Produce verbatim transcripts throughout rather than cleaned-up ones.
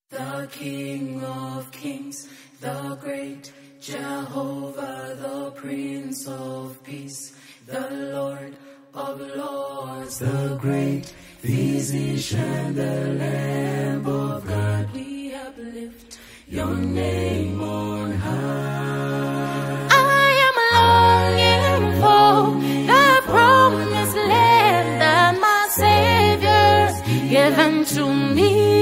The King of Kings, the great Jehovah, the Prince of Peace, the Lord of Lords, the great Physician, the Lamb of God. We uplift your name on high. I am longing for the promised land that my Savior's given to me.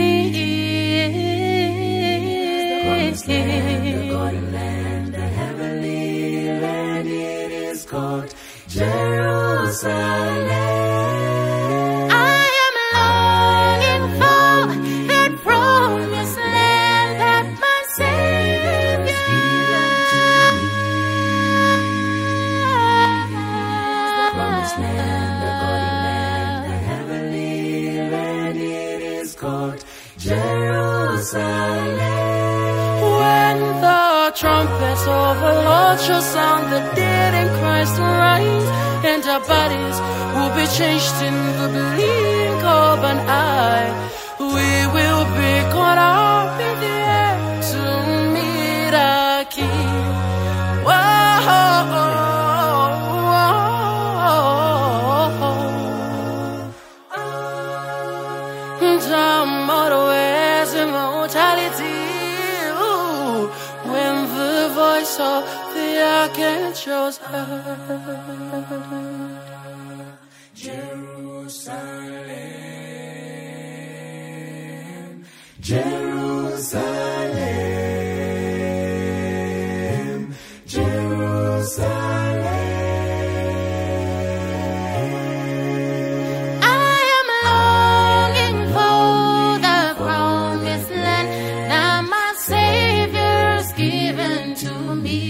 The land, the golden land, the heavenly land, it is called Jerusalem. I am longing for that promised land that my Savior's given to me. The promised land, the golden land, the heavenly land, it is called Jerusalem. When the trumpets of the Lord shall sound, the dead in Christ will rise, and our bodies will be changed in the blink of an eye. We will be caught up in the air to meet our King. Whoa, the motorways immortality. When the voice of the archangels heard. Jerusalem, Jerusalem, Jerusalem. I am longing for the promised land that my Savior's given to me.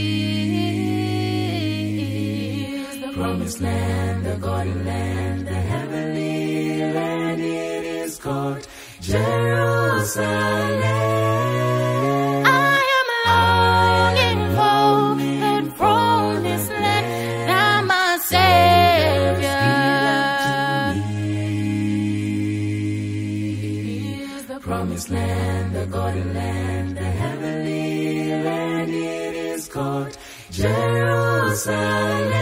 The promised land, the golden land, the heavenly land, it is called Jerusalem. I am longing for that promised land that my Savior. The promised land, the golden land, the heavenly land, it is called Jerusalem.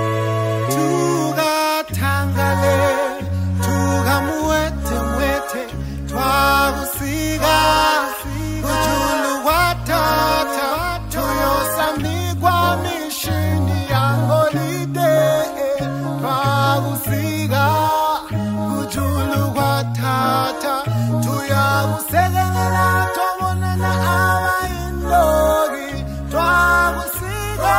Tuga tangale, tuga muete muete, twagusiga, ujulu watata, tuyosamigwa mishini yangolide, twagusiga, ujulu watata, tuyagusegelela, twabonana abayindori, twagusiga.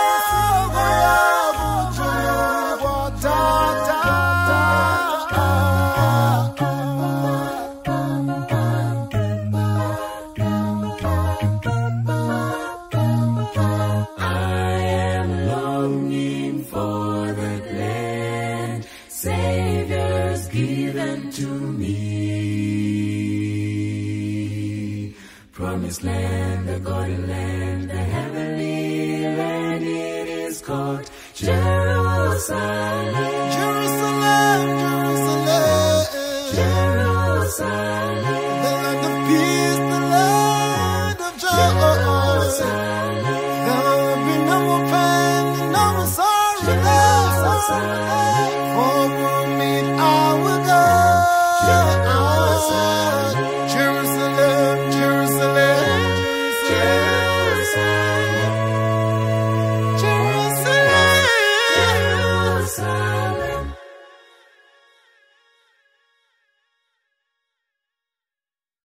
Savior's given to me. Promised land, the golden land, the heavenly land, it is called Jerusalem. Jerusalem, Jerusalem, Jerusalem.